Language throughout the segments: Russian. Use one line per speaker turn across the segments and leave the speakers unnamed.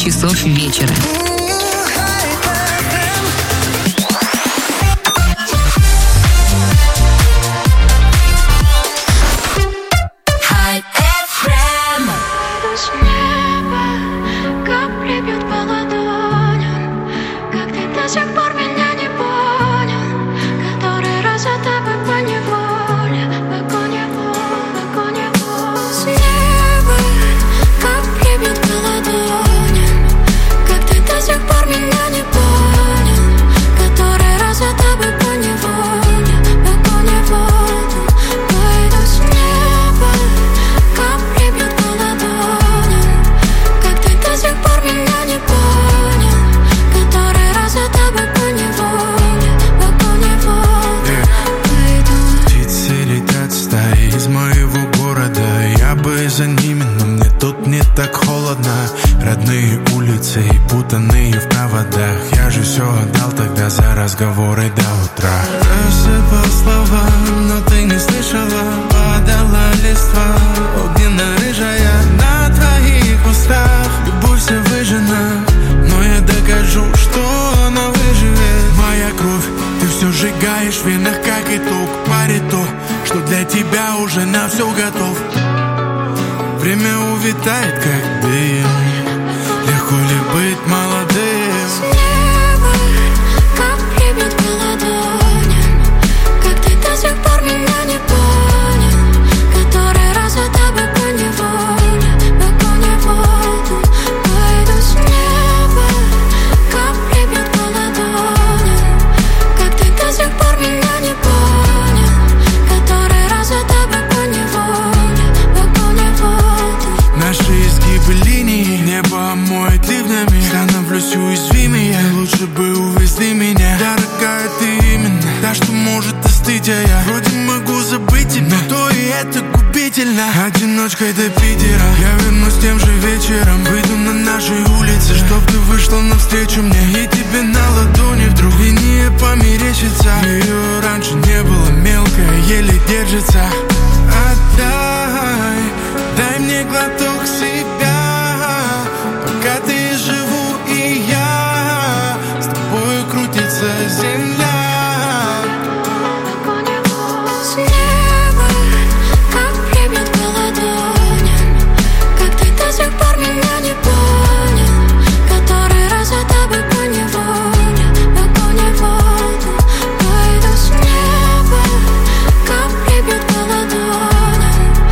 часов вечера.
За ними, но мне тут не так холодно. Родные улицы и путанные в проводах. Я же все отдал тогда за разговоры до утра. Рассыпал слова, но ты не слышала. Падала листва, огненно-рыжая на твоих устах. Любовь вся выжжена, но я докажу, что она выживет. Моя кровь, ты все сжигаешь в венах, как итог. Пари то, что для тебя уже на все готов. Время увитает, как дым. Легко ли быть молодым?
С неба капли бьют по ладоням. Как ты до сих пор меня не понял? Который раз за тобой поневоле, по неволе. Пойду с неба, капли бьют по ладоням. Как ты до сих пор меня не понял? Который раз за тобой поневоле, по неволе.
Наши изгибы линий небо омоет ливнями. Становлюсь уязвимее, лучше бы увезли меня. Дорогая, ты именно та, что может остыть, а я вроде могу забыть тебя, но то и это губительно. Одиночкой до Питера я вернусь тем же вечером. Выйду на нашей улице, чтоб ты вышла навстречу мне. И тебе на ладони вдруг линия померещится. Ее раньше не было, мелкая, еле держится. Отдай, дай мне глоток себя, пока ты живу и я. С тобою крутится земля.
С неба капли бьют по ладоням. Как ты до сих пор меня не понял? Который раз за тобой поневоле, по неволе. Пойду с неба, капли бьют по ладоням.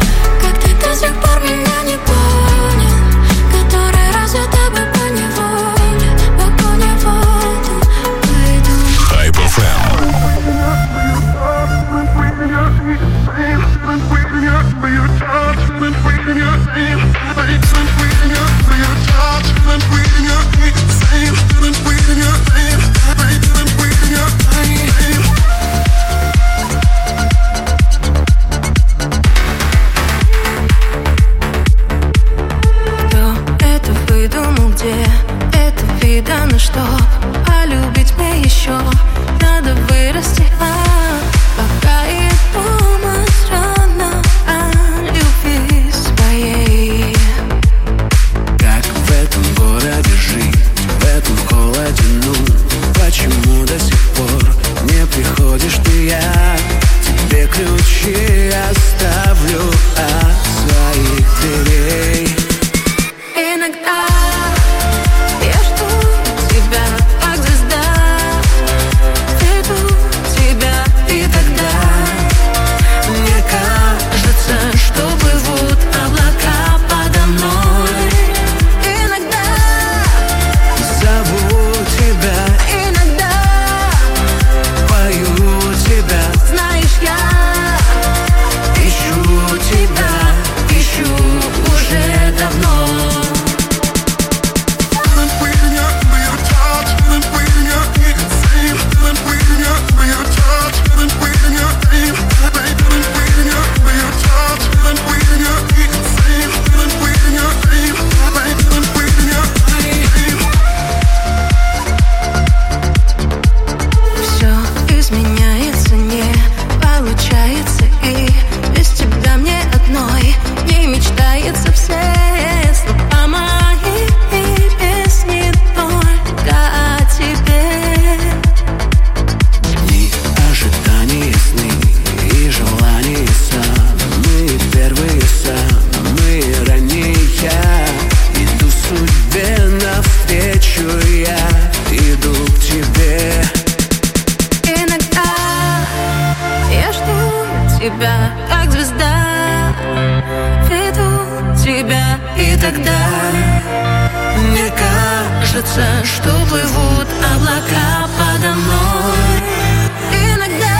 тогда мне кажется, что плывут облака подо мной. Иногда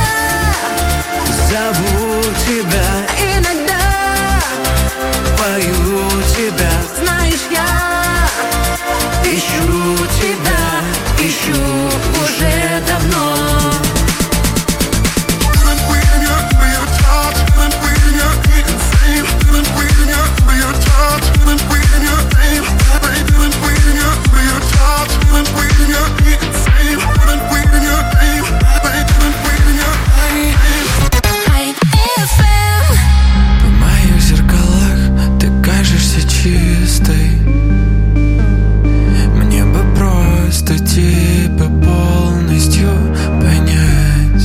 зову тебя,
иногда
пою тебя.
знаешь, я
Ищу тебя,
ищу уже давно.
В моих зеркалах ты кажешься чистой. Мне бы просто тебя полностью понять.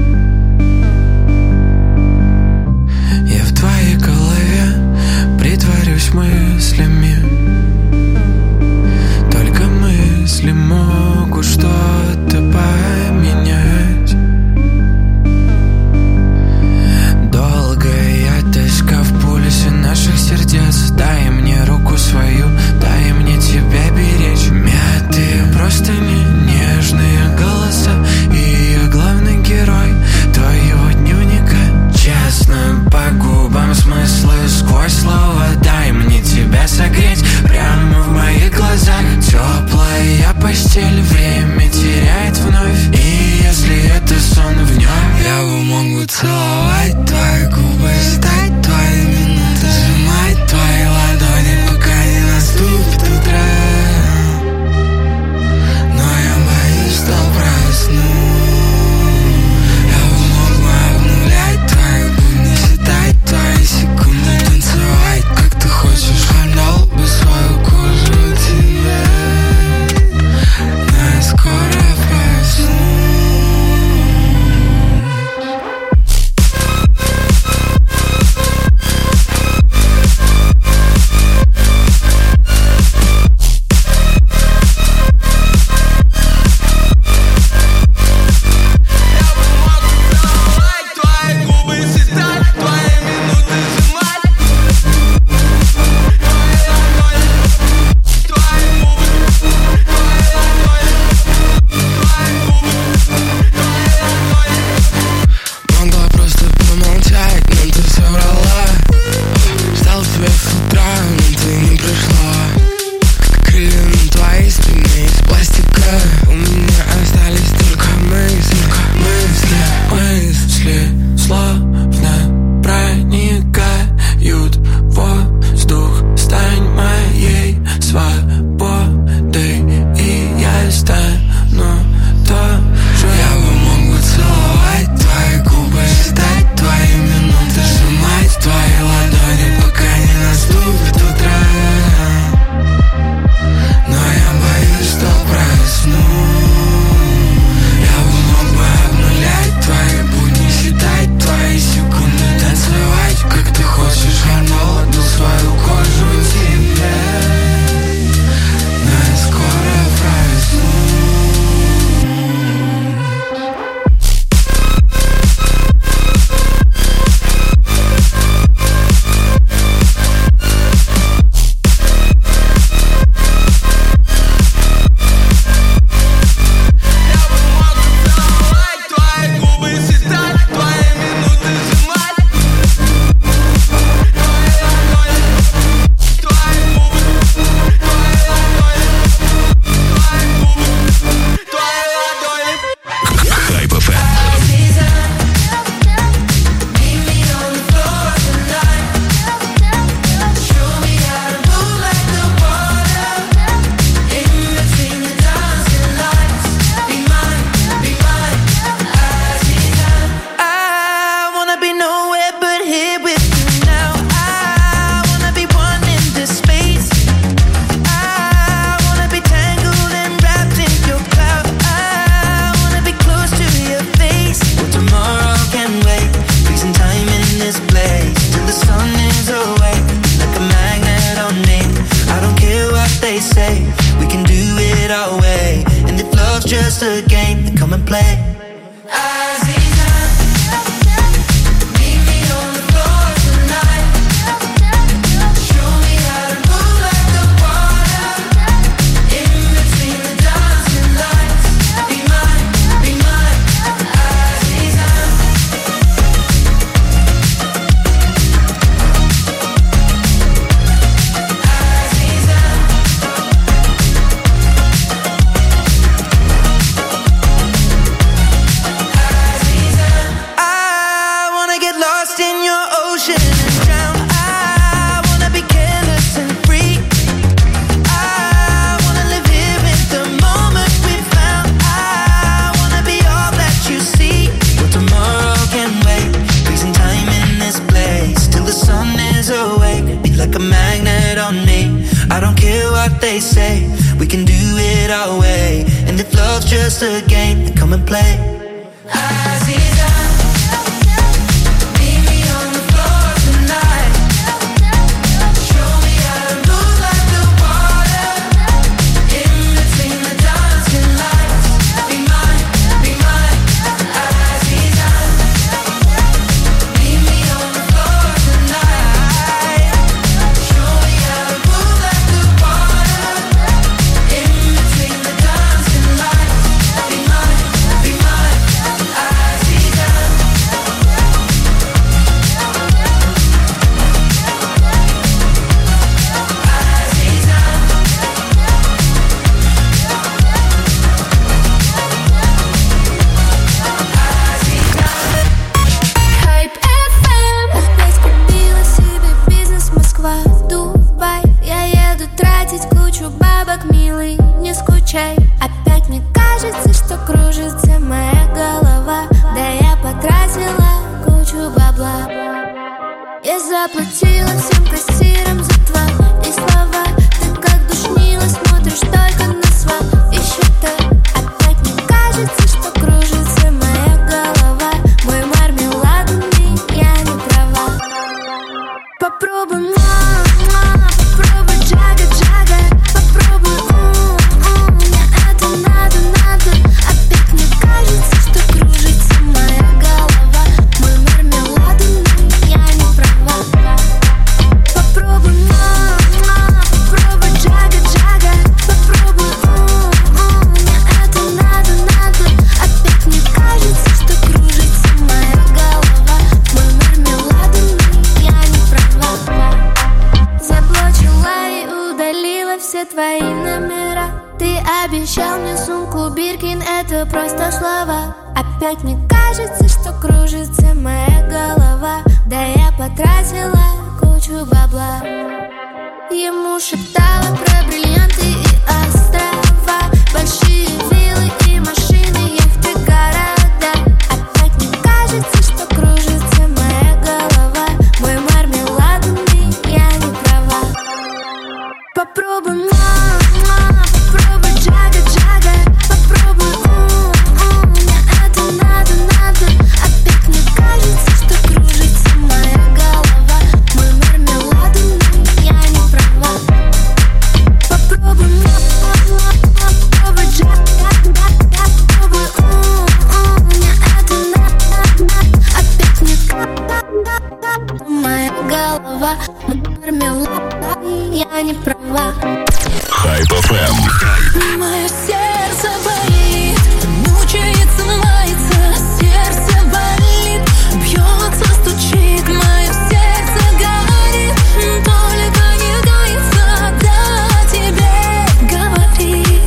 Я в твоей голове притворюсь мыслями. Только мысли могут что-то поменять. Долгая тоска в пульсе наших сердец. Дай мне руку свою, дай мне тебя беречь. Мятые простыни, нежные голоса. И я главный герой твоего дневника. Честно по губам смыслы сквозь слова. Дай мне тебя согреть прямо в моих глазах. Теплая постель, время теряет вновь. И если это сон в нем, я бы мог бы целовать твои губы, ждать твои минуты, сжимать твои ладони, пока не наступит утро. Но я боюсь, что просну. Я бы мог бы обнулять твои будни, считать твои секунды, танцевать, как ты хочешь. Отдал бы свою кожу тебе, но я скоро проснусь.
they say. We can do it our way. And if love's just a game, then come and play. Aziza, meet me on the floor tonight. Show me how to move like the water. In between the dancing lights. Be mine, Aziza. Meet me on the floor tonight. Show me how to move like the water. In between the dancing lights. Be mine, Aziza.
Хайп FM. Я скупила себе бизнес Москва, Дубай. Я еду тратить кучу бабок, милый, не скучай. Опять мне кажется, что кружится моя голова. Да я потратила кучу бабла. Я заплатила всем кассирам за твои слова. Ты как душнила, смотришь только на свои счета. Опять мне кажется, что кружится моя голова. Мой мармеладный, я не права. Попробуй, попробуй джага-джага. Попробуй, мне это надо. Опять мне кажется, что кружится моя голова. Мой мармеладный, я не права. Попробуй, попробуй джага-джага. Попробуй, мне это надо. Опять мне кажется, что кружится моя голова. Мой мармеладный, я не права. Заблочила и удалила все твои номера. Ты обещал мне сумку Биркин, это просто слова. Опять мне кажется, что кружится моя голова. Да я потратила кучу бабла. Ему шептала про бриллианты и острова, большие виллы и машины, яхты, города. Опять мне кажется, что кружится моя голова. Мой мармеладный, я не права. Попробуй, попробуй джага-джага. Попробуй, мне это надо. Опять мне кажется, что кружится моя голова. Мой мармеладный, я не права. Попробуй, попробуй джага-джага. Попробуй, мне это надо. Опять мне моя голова. Мой мармеладный, я не права.
Хайп FM.
Мое сердце болит, мучается, мается, сердце болит, бьется, стучит, мое сердце горит, только не гается, да тебе говорит,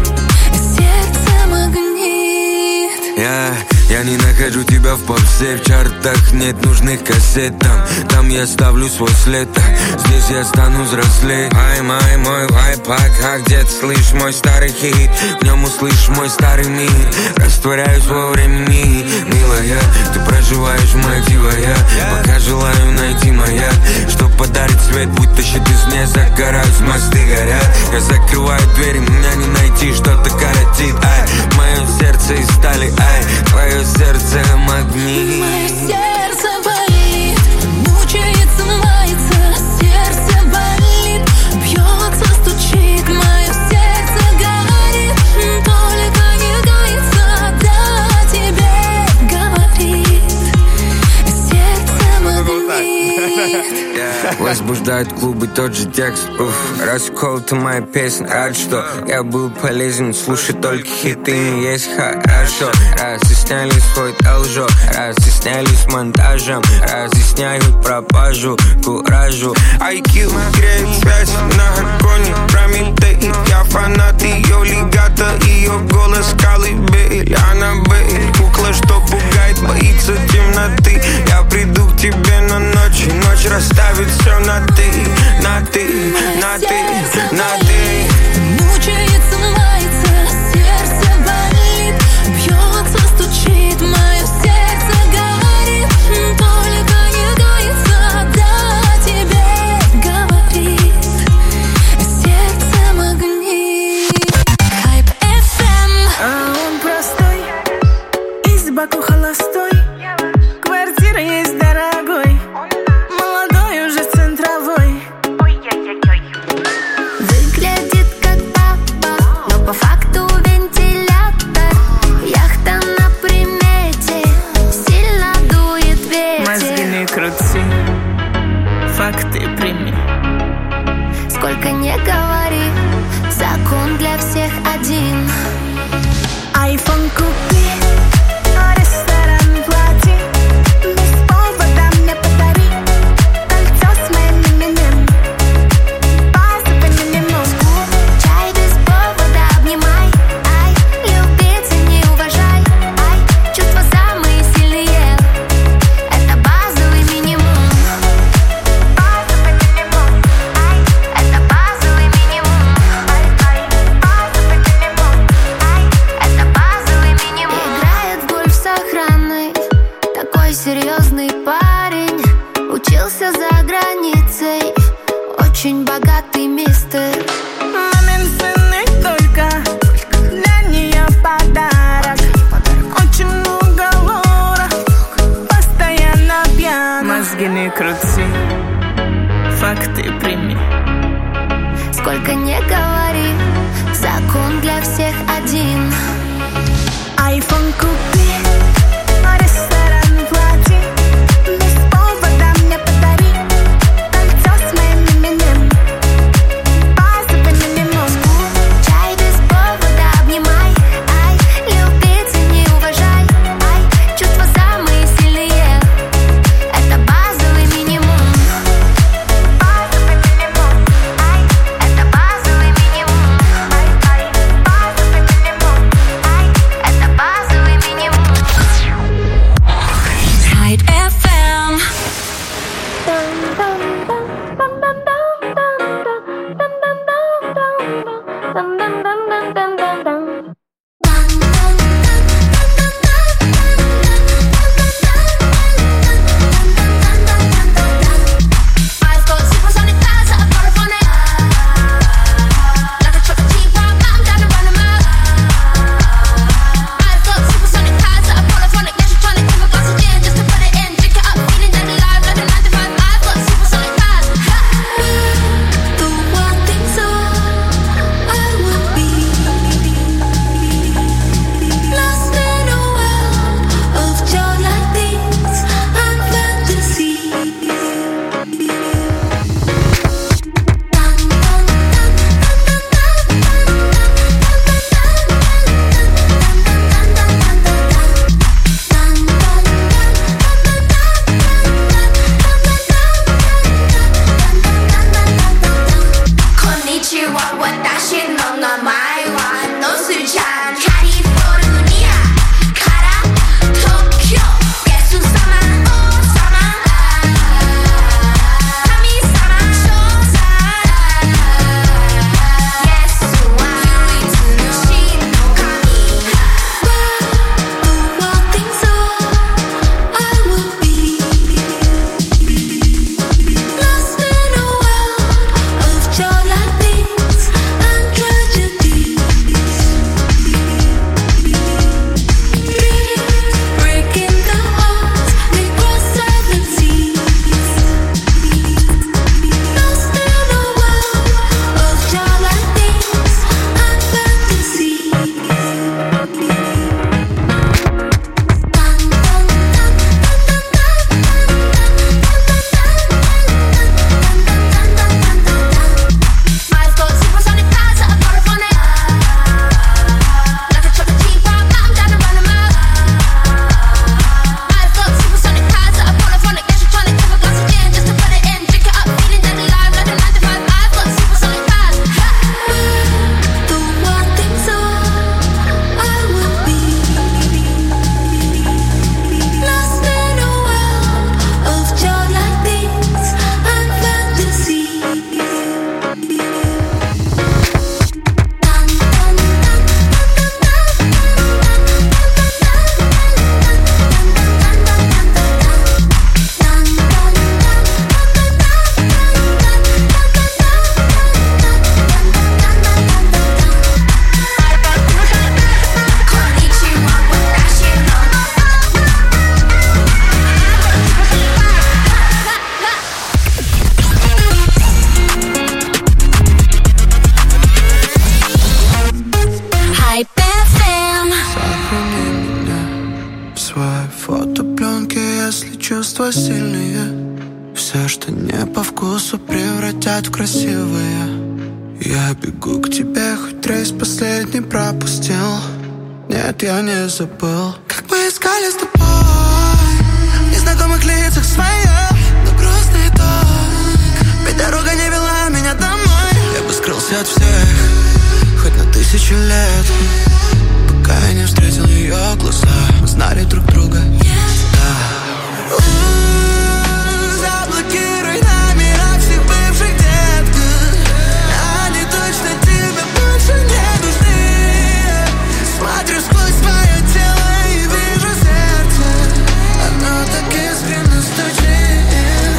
сердце магнит.
Я не нахожу тебя в попсе, в чартах нет нужных кассет. Там я ставлю свой след, здесь я стану взрослее. Ай, мой лайфхак, а где ты слышишь мой старый хит? В нем услышишь мой старый мир, растворяюсь во времени. Милая, ты проживаешь мотива, пока желаю найти маяк, чтоб подарить свет, будто щит из мне загораются, мосты горят. Я закрываю двери, меня не найти, что-то коротит. Ай, мое сердце из стали, ай, твое сердце магнит.
Мое сердце болит, мучается, мается, сердце болит, бьется, стучит, мое сердце горит, только не гается, да тебе говорит, сердце магнит.
Возбуждают клубы тот же текст. Раскол ты моя песня. Рад, что я был полезен. Слушай только хиты, не есть хорошо. Разъясняли свой должок, разъяснялись монтажем, разъясняют пропажу, куражу. IQ греет связь на аргоне, Прометей. Я фанат ее легато, ее голос колыбель. Аннабель, кукла, что пугает, боится темноты. Я приду к тебе на ночь, и ночь расставит все на ты, на ты, на ты, на ты.
Мучается, мается, сердце болит, бьется, стучит, мое сердце горит, только не гается, да тебе говорит, сердце мое. Сколько не говори, закон для всех один.
Айфон купи, ресторан плати, без повода мне подари кольцо с моим именем, базовый минимум.
Чай без повода обнимай, ай, любить и не уважай, ай, чувства самые сильные, это базовый минимум.
Базовый минимум,
Ай, это базовый минимум. Ай, ай, базовый минимум. Ай, это базовый минимум. Играет в гольф с охраной, такой серьезный парень. Учился за границей, очень богатый мистер.
мамин сын и только для нее подарок. Очень много лора, постоянно пьян. Мозги не крути, факты прими.
Сколько не говори, закон для всех один.
Айфон купи, ресторан плати, без повода мне подари кольцо с моим именем, базовый минимум.
Чай без повода обнимай, ай, любить и не уважай, ай, чувства самые сильные, это базовый минимум.
Базовый минимум,
Ай, это базовый минимум.
ай, ай, базовый минимум.
Ай, это базовый минимум.
Hype FM.
I've got supersonic powers that are polyphonic. Like a truck of T-Rock, I'm down to run 'em out. I've got supersonic powers that are polyphonic. Yeah, she's trying to give a glass of gin just to put it in. Drink it up, feeling dead alive like a 9 to 5. I've got supersonic powers. The one thing so I would be lost in a world of joy like this and fantasy. Konnichiwa, watashi no namae wa Nosu-chan. California, Kara, Tokyo, Yesu-sama, Oh-sama, Kami-sama, Shou-san. Yesu wa Yui no Shin no Kami. The one thing so I would be lost in a world of joy like this and tragedies. Breaking the hearts, we cross seven seas. Lost in a world of joy like this and fantasy. I've got supersonic powers that are polyphonic. Like a truck of T-Rock, I'm down to run 'em out. I've got supersonic powers that are polyphonic. Yeah, she's trying to give a glass of gin just to put it in. Drink it up, feeling dead alive like a 9 to 5. I've got supersonic powers. The one thing so I would be lost in a world of joy like this and fantasy. Konnichiwa, watashi no Hype FM.
Сохрани меня в своей фотопленке, если чувства сильные. Все, что не по вкусу, превратят в красивые. Я бегу к тебе, хоть рейс последний пропустил. Нет, я не забыл, как мы искали с тобой в незнакомых лицах своих, но грустный итог. Ведь дорога не вела меня домой. Я бы скрылся от всех, хоть на 1000 лет, пока я не встретил ее глаза. Мы знали друг друга. Да. Заблокируй номера всех бывших, детка. Они точно тебе больше не нужны. Смотрю сквозь твое тело и вижу сердце. Оно так искренне стучит.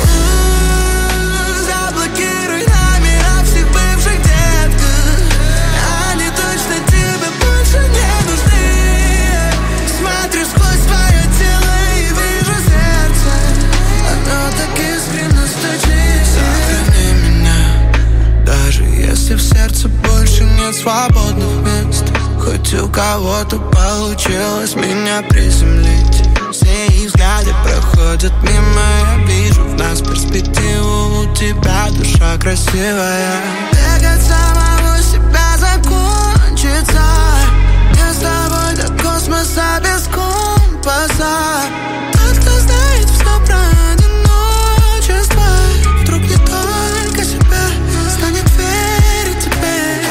Заблокируй номера всех бывших, детка. Они точно тебе больше не нужны. Смотрю сквозь твое тело и вижу сердце. Оно так искренне стучит. Сохрани меня, даже если в сердце больше нет свободных мест. Хоть у кого-то получилось меня приземлить. Все их взгляды проходят мимо. Я вижу в нас перспективу. У тебя душа красивая. Бегать самого себя закончится. Я с тобой до космоса без компаса. Тот, кто знает все про одиночество, вдруг не только себя станет верить тебе.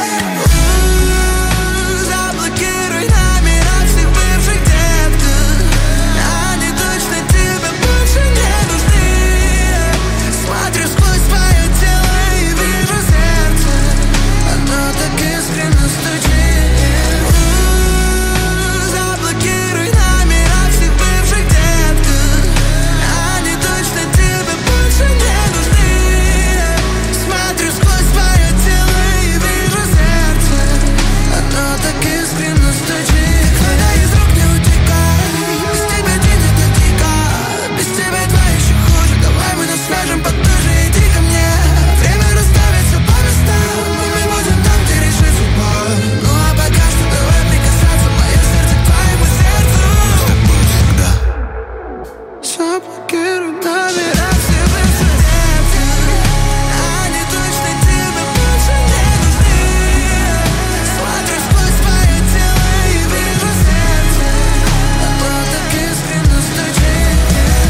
Заблокируй номера всех бывших, детка. Они точно тебе больше не нужны. Смотрю сквозь твое тело и вижу сердце. Оно так искренне стучит. Заблокируй номера всех бывших, детка. Они точно тебе больше не нужны. Смотрю сквозь твое тело и вижу сердце. Оно так искренне стучит. Никогда из рук не утекай. Без тебя день это дико. Без тебя два еще хуже. Давай мы нас свяжем потуже. Иди ко мне. Время расставит все по местам. Мы будем там, где решит судьба. Ну а пока что давай прикасаться. Мое сердце к твоему сердцу. С тобой всегда. Заблокируй номера всех бывших, детка. Они точно тебе больше не нужны. Смотрю сквозь твое тело и вижу сердце. Оно так искренне стучит.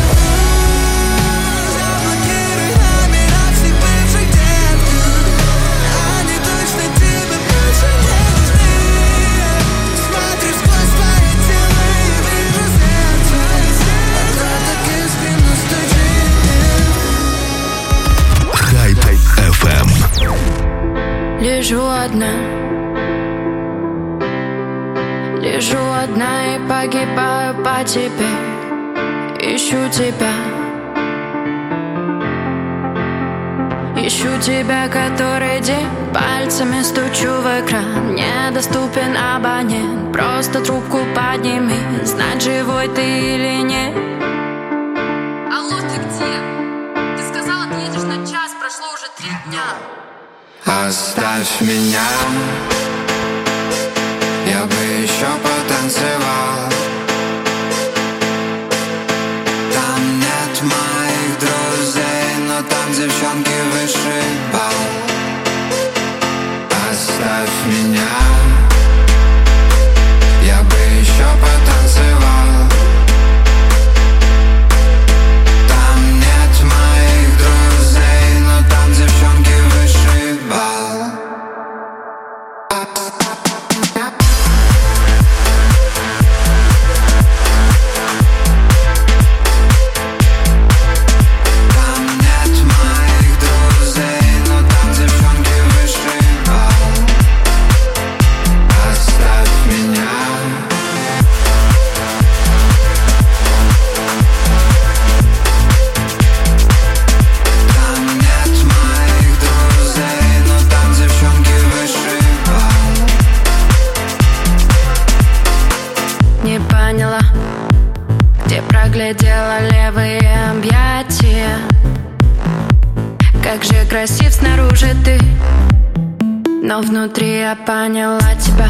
Заблокируй номера всех бывших, детка. Они точно тебе больше не нужны. Смотрю сквозь твое тело и вижу сердце. Оно так искренне стучит.
Hype FM.
Лежу одна. Лежу одна и погибаю по тебе. Ищу тебя. Ищу тебя, который день. Пальцами стучу в экран. Недоступен абонент. Просто трубку подними. Знать, живой ты или нет.
Алло, ты где? Ты сказала, ты едешь на час, прошло уже 3 дня.
Оставь меня. Я бы еще потанцевал. Там нет моих друзей, но там девчонки высший бал. Оставь меня. Я бы еще потанцевал. Там нет моих друзей, но там девчонки высший бал. Там нет моих друзей, но там девчонки высший бал. Оставь меня. Там нет моих друзей, но там девчонки высший бал.
Не поняла, где проглядела левые объятия. Как же красив снаружи ты, но внутри я поняла тебя.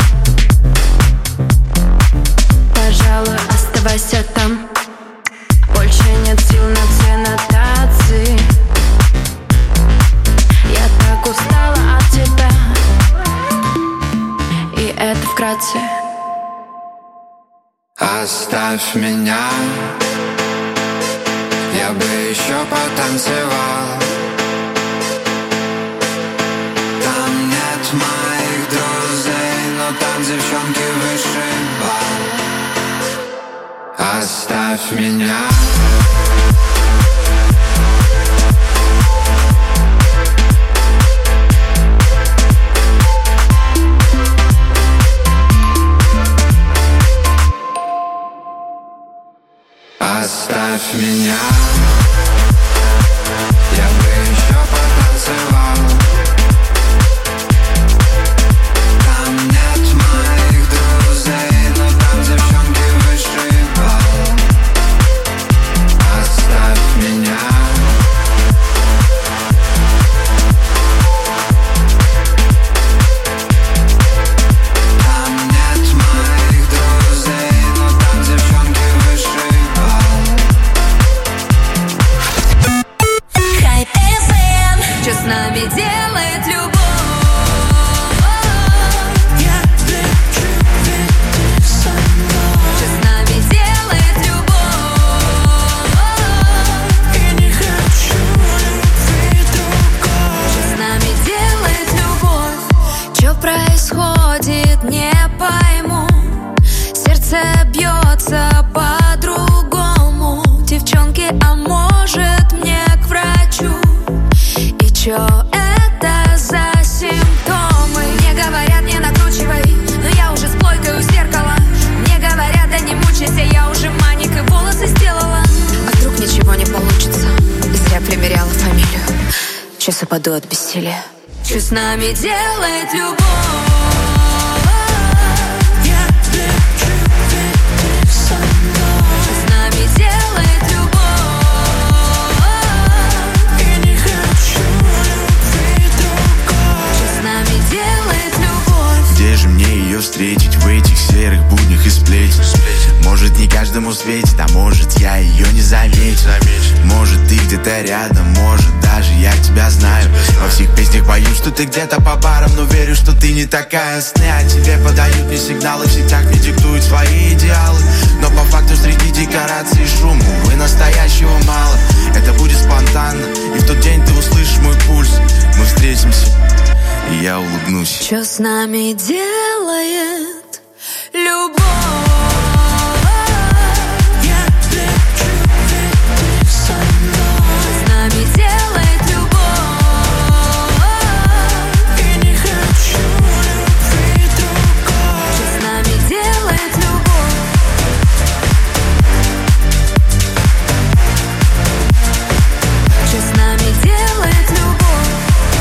Пожалуй, оставайся там. Больше нет сил на все нотации. Я так устала от тебя. вибрации.
Оставь меня, я бы еще потанцевал. Там нет моих друзей, но там девчонки выше бал. Оставь меня. Оставь меня, я бы еще потанцевал. Там нет моих друзей, но там девчонки выше бал. Оставь меня. Там нет моих друзей, но там девчонки выше бал.
Хайп FM. Что с нами делает любовь? Что с нами делает любовь? Я не хочу любви другой. Что с нами делает любовь? Что происходит, не пойму. Сердце бьется по-другому. Девчонки, а может мне к врачу? И чё это за симптомы? Мне говорят, не накручивай, но я уже с плойкой у зеркала. Мне говорят, да не мучайся, я уже маник и волосы сделала. А вдруг ничего не получится? Зря примеряла фамилию. Сейчас упаду от бессилия. Что с нами делает любовь? Что с нами делает любовь? Я не хочу любви другой. Что с нами делает любовь?
Где же мне ее встретить в этих серых буднях и сплетен? Может, не каждому светит, а может, я ее не заметил. Может, ты где-то рядом, может, даже я тебя знаю. Во всех песнях пою, что ты где-то по барам, но верю, что ты не такая. Сны о тебе подают мне сигналы, в сетях мне диктуют свои идеалы. Но по факту среди декораций шума, увы, настоящего мало. Это будет спонтанно, и в тот день ты услышишь мой пульс. Мы встретимся, и я улыбнусь.
Что с нами делает любовь? Что с нами делает любовь? Я не хочу любви другой. Что с нами делает любовь? Что с нами делает любовь?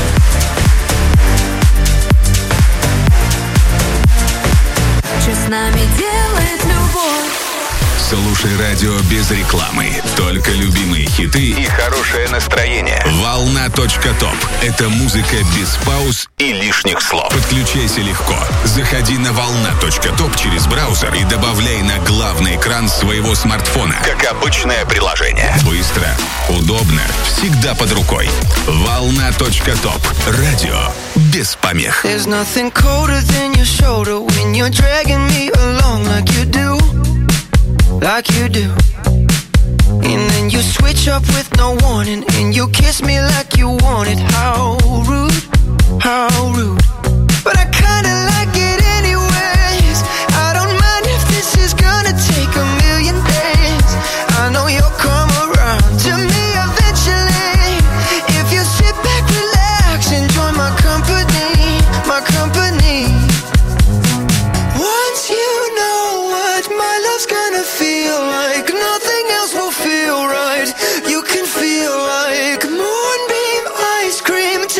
Что с нами делает любовь?
Слушай радио без рекламы. Только любимые хиты и хорошее настроение. Волна.топ. Это музыка без пауз и лишних слов. Подключайся легко. Заходи на волна.топ через браузер и добавляй на главный экран своего смартфона. Как обычное приложение. Быстро, удобно, всегда под рукой. Волна.топ. Радио без помех.
There's nothing colder than your shoulder when you're dragging me along like you do. Like you do. And then you switch up with no warning and you kiss me like you want it. How rude, how rude. But I kinda like it anyways. I don't mind if this is gonna take a million days. I know you'll come around to me eventually. If you sit back, relax, enjoy my company, my company. Once you know what my love's gonna feel like, nothing else will feel right. You can feel like moonbeam ice cream.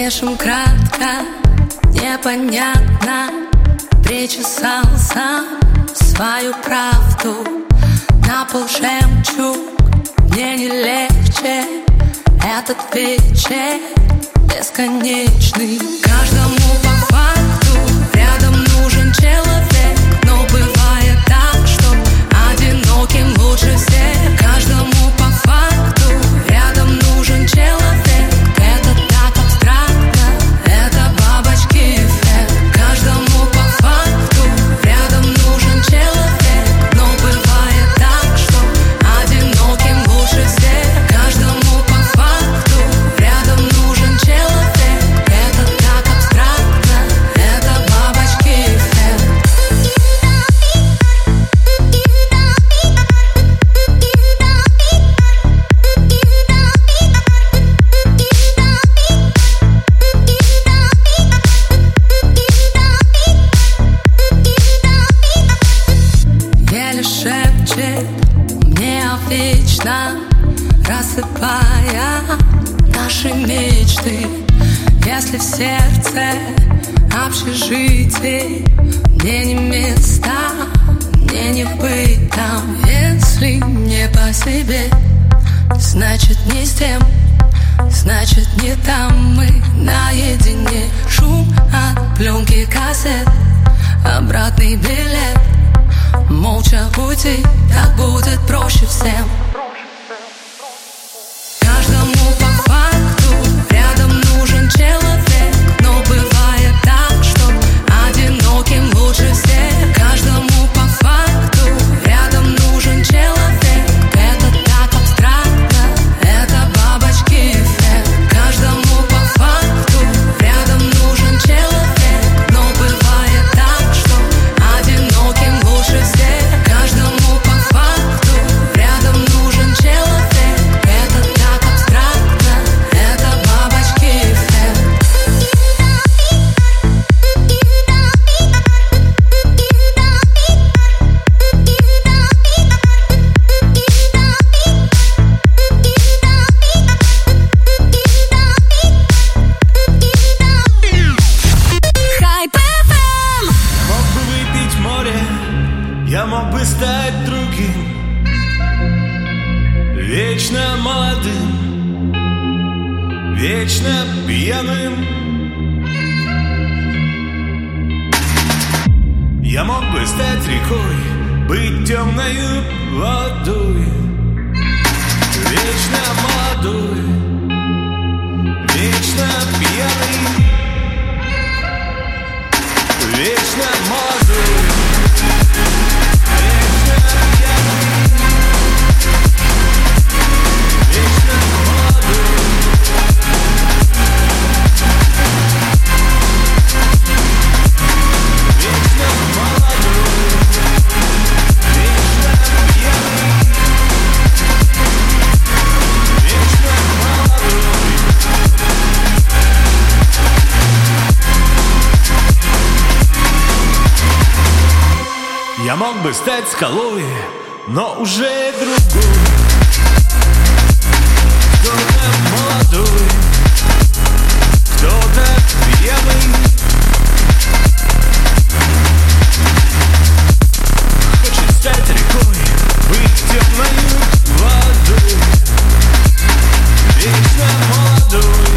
Пишем кратко, непонятно. Причесал сам свою правду. На пол жемчуг, мне не легче. Этот вечер бесконечный. Каждому по факту рядом нужен человек. Но бывает так, что одиноким лучше всех. Каждому по факту рядом нужен человек. Это так абстрактно, это бабочки эффект. Каждому по факту рядом нужен человек. Но бывает так, что одиноким лучше всех. Каждому по факту рядом нужен человек. Это так абстрактно, это бабочки эффект. Еле шепчет мне вечно, рассыпая наши мечты. Если в сердце общежитие, мне не места, мне не быть там. Если не по себе, значит не с тем, значит не там. Мы наедине, шум от пленки кассет, обратный билет. Молча уйти, так будет проще всем. Каждому по факту рядом нужен человек. Но бывает так, что одиноким лучше всех. Каждому по факту рядом нужен человек. Это так абстрактно, это бабочки эффект. Каждому по факту рядом нужен человек. Но бывает так, что одиноким лучше всех. Каждому по факту рядом нужен человек. Это так абстрактно, это бабочки эффект.
Хайп FM.
Мог бы выпить море, я мог бы стать другим, вечно молодым, вечно пьяным. Я мог бы стать рекой, быть темною водой, вечно молодой, вечно пьяный, вечно молодой, вечно пьяный, вечно молодой. Вечно молодой, вечно пьяный, вечно молодой. Я мог бы стать скалой, но уже другой. Кто-то молодой, кто-то пьяный. Хочет стать рекой, быть темною водой. Вечно молодой,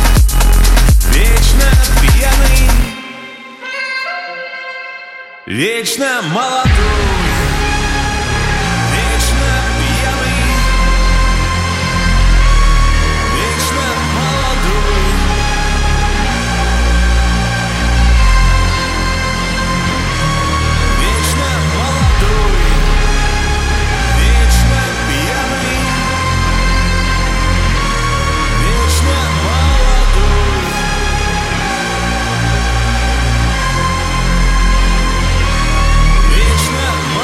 вечно пьяный, вечно молодой, вечно пьяный, вечно молодой, вечно молодой, вечно пьяный, вечно молодой. Вечно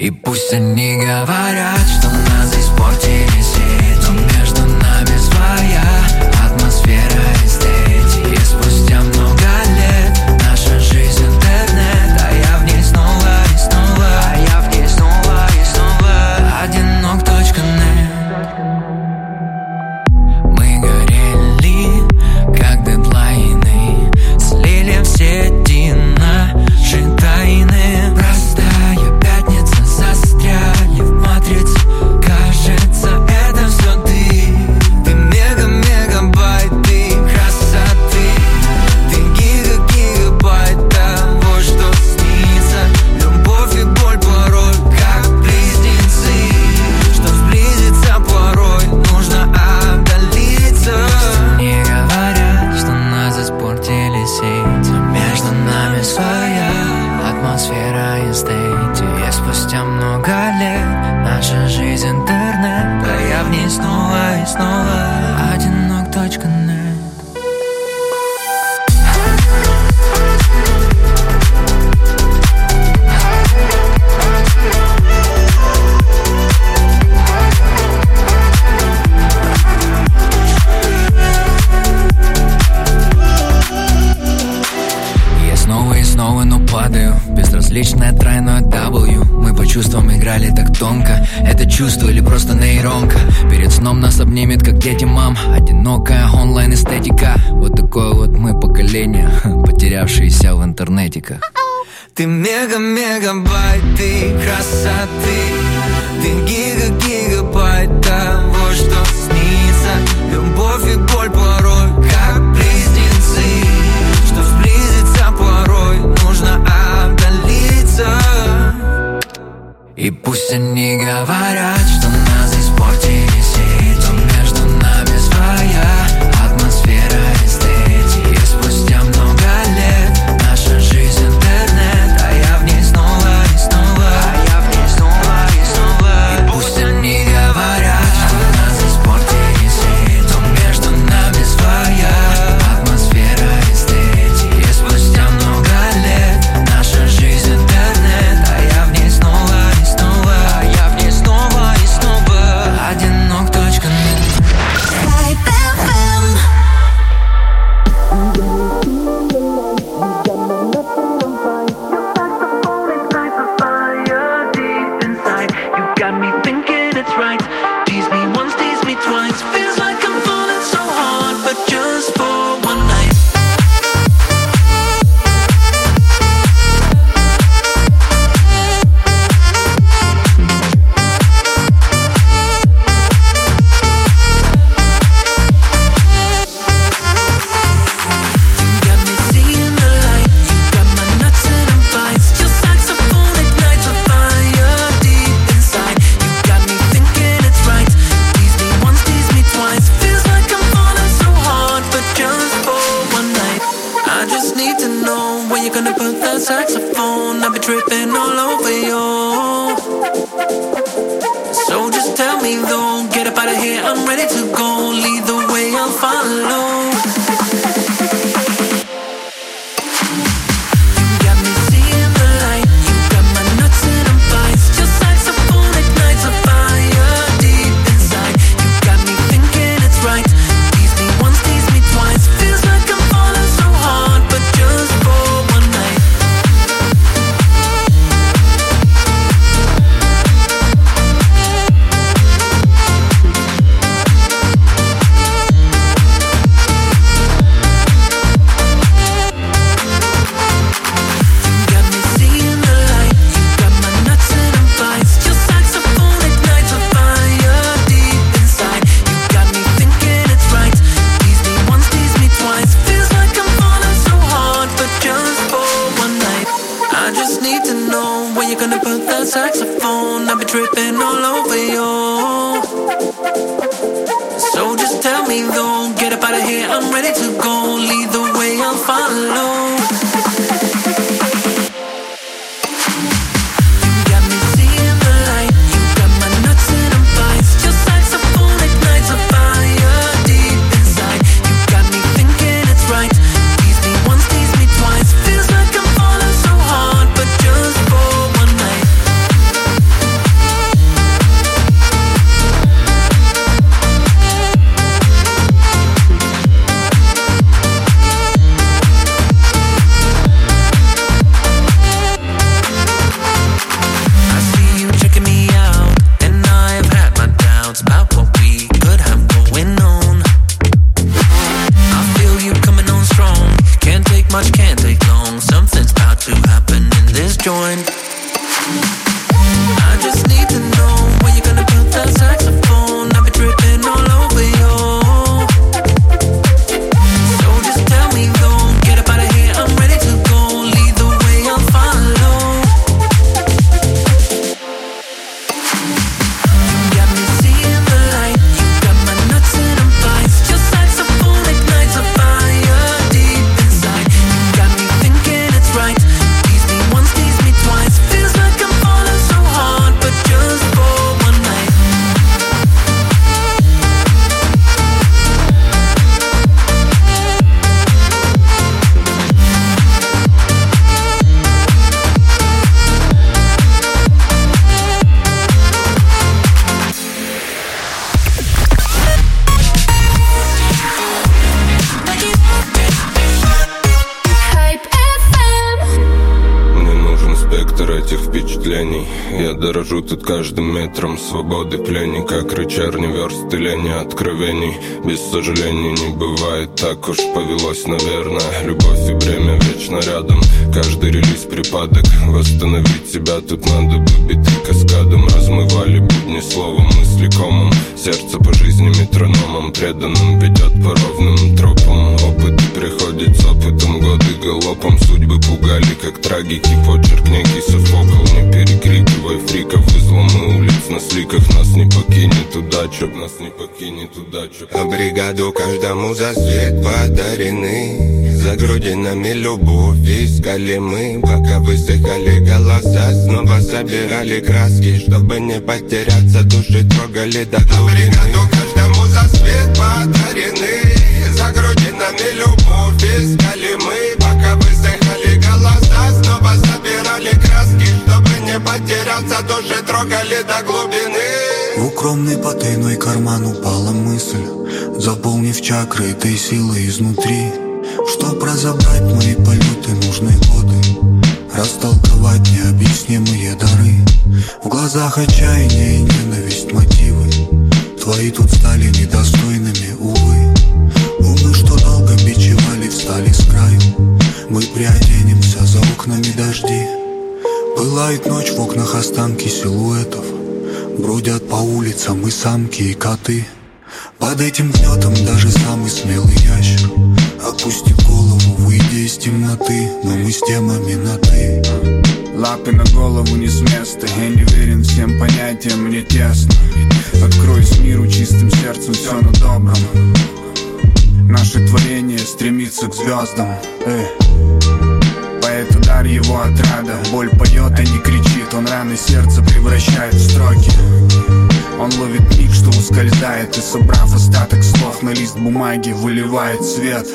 И пусть они говорят, что нас испортили сети, но между нами своя атмосфера эстетики. И спустя много лет наша жизнь интернет, а я в ней снова и снова, а я в ней снова и снова одинок.нет. Мы горели, как дедлайны, слили в сети наши тайны. Простая пятница, застряли в матрице. Кажется, это все ты. Ты мега-мегабайт, ты красоты. Ты гига-гигабайт того, что снится. Любовь и боль порой, как близнецы. Что сблизиться порой нужно отдалиться. Мне говорят, что нас испортили сети, но между нами своя атмосфера эстетики. И спустя много лет наша жизнь интернет, а я в ней снова и снова одинок.нет. Я снова и снова, но падаю. Безразличное тройное W. Мы по чувствам играли так тонко. Это чувство или просто нейронка? Перед сном нас обнимет, как дети, мам. Одинокая онлайн-эстетика. Вот такое вот мы поколение, потерявшееся в интернетиках. Ты мега-мегабайт, ты красоты. Ты гига-гигабайт того, что снится. Любовь и боль порой, как близнецы. Что сблизиться порой нужно отдалиться. И пусть они говорят, что нас испортили сети, но между нами своя атмосфера эстетики. И спустя много лет наша жизнь интернет, а я в ней снова и снова, а я в ней снова и снова. И пусть они говорят, что нас испортили сети, но между нами своя атмосфера эстетики. И спустя много лет наша жизнь интернет, а я в ней снова и снова, а я в ней снова и снова одинок.нет. Saxophone, I've been tripping all over you. So just tell me though, get up out of here, I'm ready to go. Lead the way, I'll follow. Saxophone, I've been tripping all over you. So just tell me though, get up out of here, I'm ready to go. Lead the way, I'll follow.
Я дорожу тут каждым метром свободы, пленника, рычарни верст и лени откровений. Без сожалений не бывает, так уж повелось, наверное. Любовь и время вечно рядом, каждый релиз припадок. Восстановить себя тут надо бы биты каскадом. Размывали будни словом, мысли комом. Сердце по жизни метрономом преданным ведет по ровным тропам. Опыт приходит с опытом, годы галопом. Судьбы пугали, как трагики, почерк некий Софокл. Не перекрикивай фриков, изломы улиц на сликах. Нас не покинет удача, нас не покинет удача.
А бригаду каждому за свет подарены. За грудинами любовь искали мы, пока высыхали голоса. Снова собирали краски, чтобы не потеряться. Души трогали до глубины. А бригаду каждому за свет подарены. За грудинами любовь искали мы, пока высыхали голоса. Снова собирали краски, чтобы не потеряться. Души трогали до глубины.
В укромный потайной карман упала мысль, заполнив чакры этой силой изнутри. Чтоб разобрать мои полеты, нужны годы, растолковать необъяснимые дары. В глазах отчаяние и ненависть, мотивы твои тут стали недостойными, увы. Умы, что долго бичевали, встали с краю. Мы приоденемся, за окнами дожди. Пылает ночь, в окнах останки силуэтов. Бродят по улицам и самки, и коты. Под этим гнетом даже самый смелый ящер опустит голову, выйдя из темноты. Но мы с темами на «ты».
Лапы на голову не с места. Я не верен всем понятиям, мне тесно. Откроюсь миру чистым сердцем, все на добром. Наше творение стремится к звездам. Поэт удар его отрада. Боль поет, а не кричит. Он раны сердца превращает в строки. Он ловит миг, что ускользает. И собрав остаток слов на лист бумаги, выливает свет.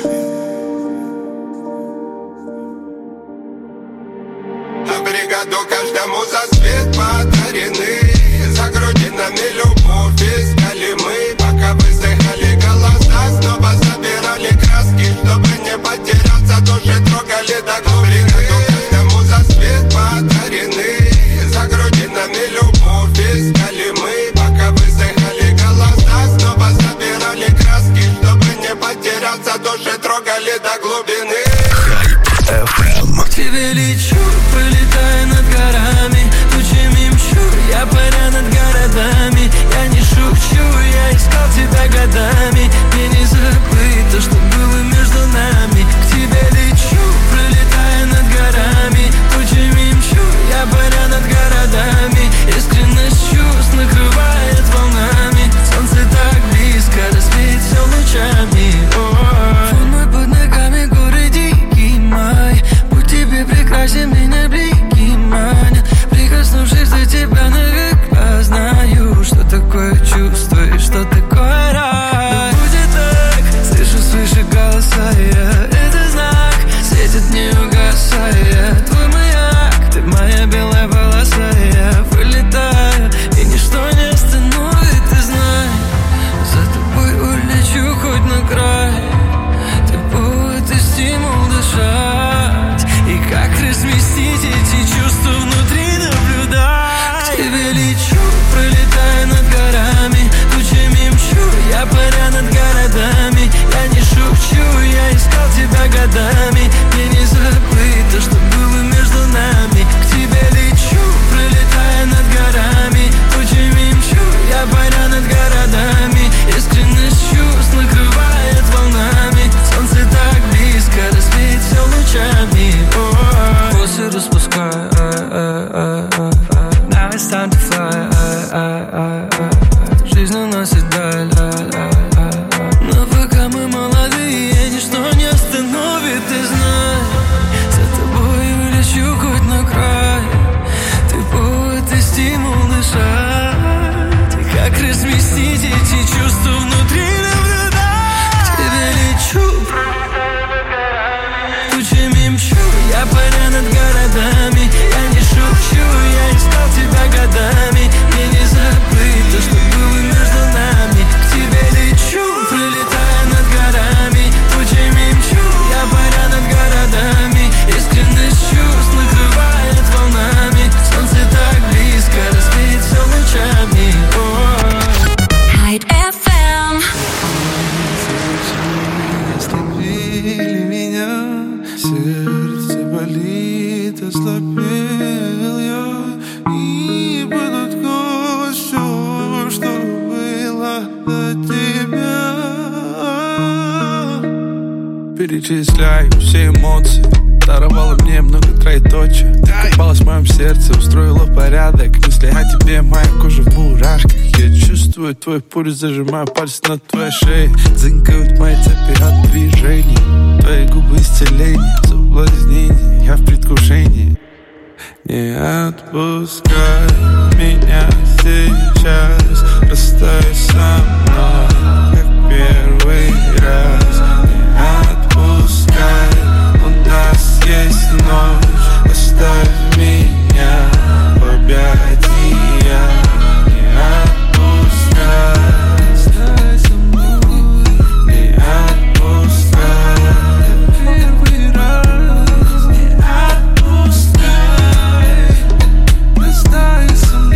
А бригаду каждому за свет подарены. За грудинами любовь искали мы, пока высыхали голоса. Снова собирали краски, чтобы не потеряться. Души трогали до глубины. Каждому за свет подарены. За грудинами любовь искали мы, пока высыхали голоса. Снова собирали краски, чтобы не потеряться. Души трогали до глубины.
К тебе лечу, пролетая над горами. Тучами мчу, я паря над городами. Я не шучу, я искал тебя годами. Мне не забыть то, что было между нами. К тебе лечу, пролетая над горами. Тучами мчу, я паря над городами. Искренность чувств накрывает волнами. Солнце так близко, рассвет все лучами. Фон мой под ногами, горы дикий май. Путь тебе прекрасен, меня блики манят. Прикоснувшись до тебя навека, знаю, что такое чувство и что такое рай. Но будет так, слышу свыше голоса я. Это знак, светит не угасая. Твой маяк, ты моя белая полоса. Я вылетаю, и ничто не остановит, ты знай. За тобой улечу хоть на край. Ты повод и стимул дышать. И как разместить эти чувства внутри, наблюдать. К тебе лечу, пролетая над горами. Тучами мчу, я паря над городами. Я не шучу, я искал тебя годами. Мне не забыть то, что было между нами. К тебе лечу, пролетая над горами. Тучами мчу, я паря над городами. Искренность чувств накрывает волнами. Солнце так близко, рассвет все лучами. Волосы распускаю. Now it's time to fly. Жизнь уносит даль. Но пока мы молодые, ничто не остановит, ты знай. За тобой улечу хоть на край. Ты повод и стимул дышать. И как разместить эти чувства внутри, наблюдать. К тебе лечу, тучами мчу, я паря над городами. Я не шучу, я искал тебя годами. Мне не забыть то, что было между нами.
перечисляю все эмоции. Даровала мне много троеточий. Копалась в моем сердце, устроила порядок. Мысли о тебе, моя кожа в мурашках. Я чувствую твой пульс, зажимаю пальцы на твоей шее. Дзынькают мои цепи от движений. Твои губы исцеление, соблазнение. Я в предвкушении. Не отпускай меня сейчас. Расстань со мной, как первый раз. Не отпускай, у нас есть ночь. Оставь меня в объятиях. Не отпускай, расстань со мной. Не отпускай, первый раз. Не отпускай, расстань со мной.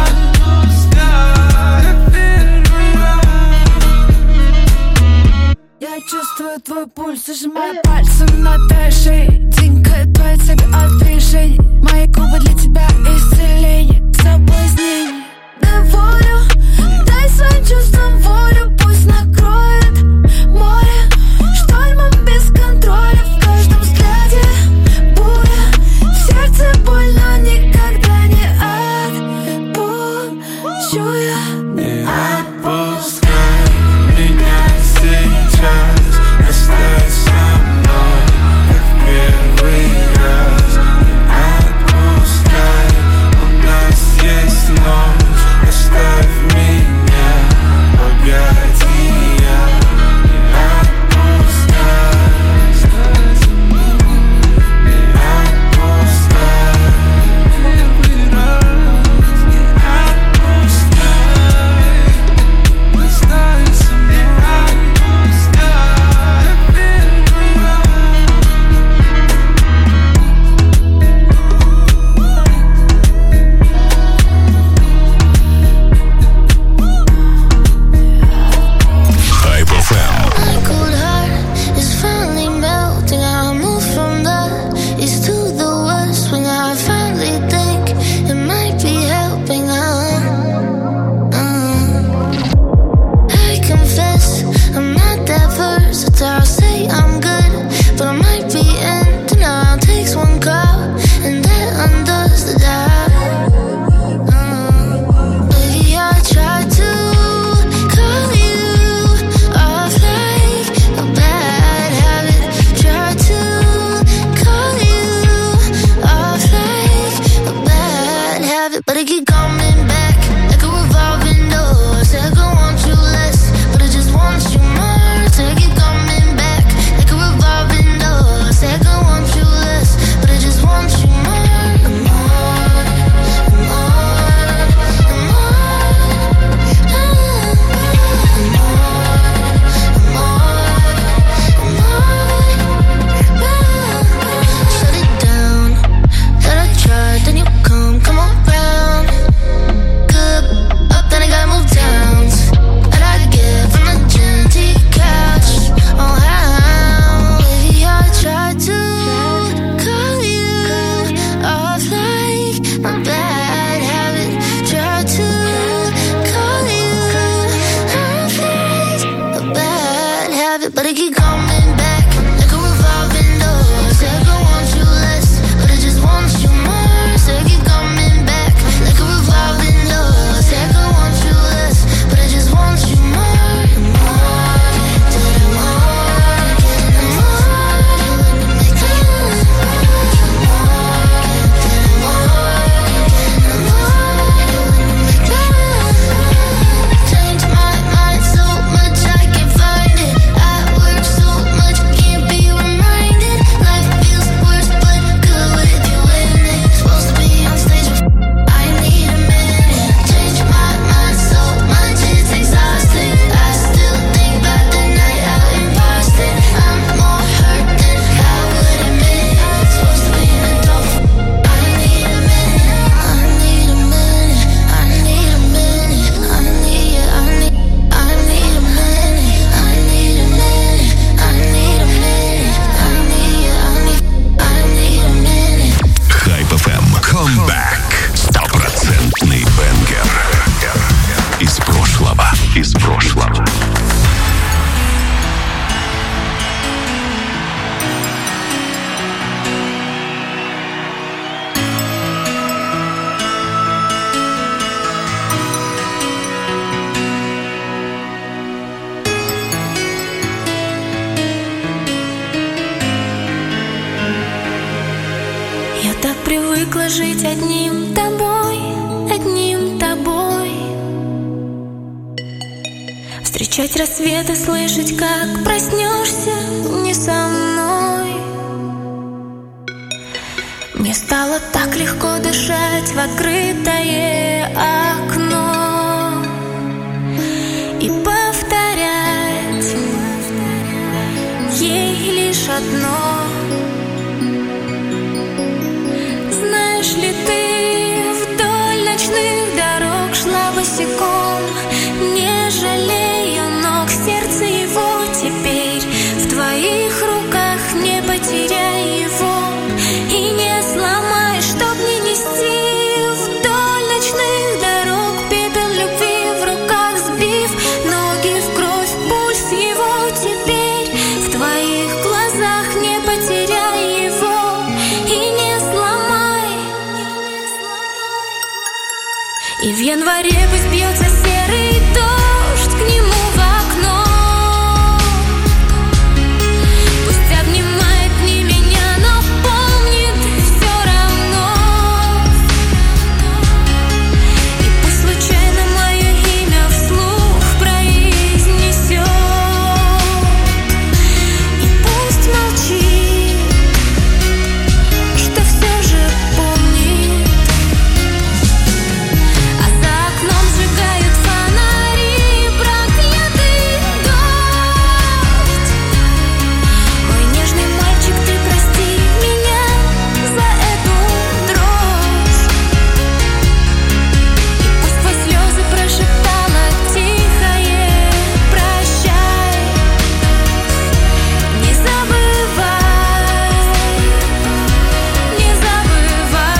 Я чувствую твой пульс, сжимая пальцем на твоей шее. Дзынькает твои цепи от движений. Мои губы для тебя исцеление, соблазнение. Дай волю, дай своим чувствам волю. Пусть накроет море штормом без контроля. В каждом взгляде буря, в сердце больно, никогда не отпущу я.
Не отпускай меня сейчас. Оставь со мной, как первый раз. Не отпускай, у нас есть ночь.
жить одним тобой, одним тобой. Встречать рассветы, слышать, как проснешься не со мной. Мне стало так легко дышать в открытое окно и повторять ей лишь одно. Знаешь ли ты, вдоль ночных дорог шла босиком, не жалея ног, сердце его теперь в твоих руках, не потеряй его и не сломай, чтоб не нести вдоль ночных дорог пепел любви в руках сбив, ноги в кровь, пульс его теперь в твоих глазах, не потеряй его и не сломай. И в январе пусть бьется серый дождь к нему в окно, пусть обнимает не меня, но помнит все равно. И пусть случайно мое имя вслух произнесет, и пусть молчит, что все же помнит. А за окном сжигают фонари, проклятый дождь. Мой нежный мальчик, ты прости меня за эту дрожь. И пусть сквозь слезы прошептала тихое прощай. Не забывай, не забывай.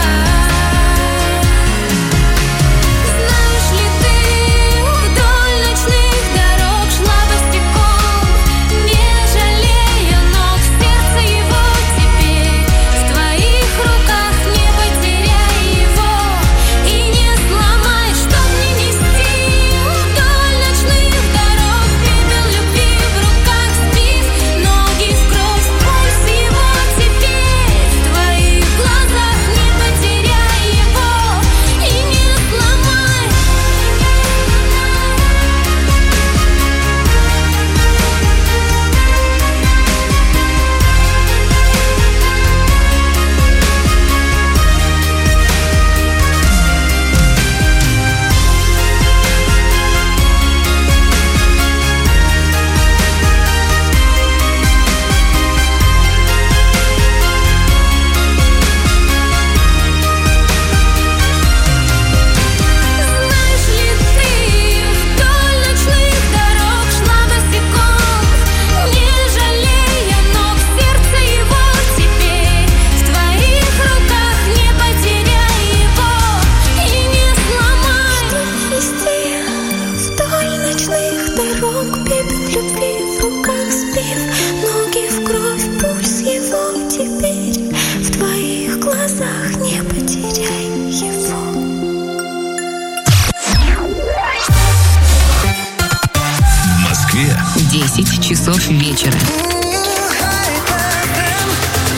Знаешь ли ты, вдоль ночных дорог шла босиком, не жалея ног, сердце его теперь в твоих руках, не потеряй его и не сломай, чтоб не нести вдоль ночных дорог пепел любви в руках сбив, ноги в кровь, пульс его теперь в твоих глазах, не потеряй его и не сломай. Знаешь ли ты, вдоль ночных дорог шла босиком, не жалея ног, сердце его теперь в твоих руках, не потеряй его и не сломай. Чтоб нести вдоль ночных дорог пепел любви в руках сбив, ноги в кровь, пульс его теперь в твоих глазах, не потеряй его.
В Москве
10 часов вечера.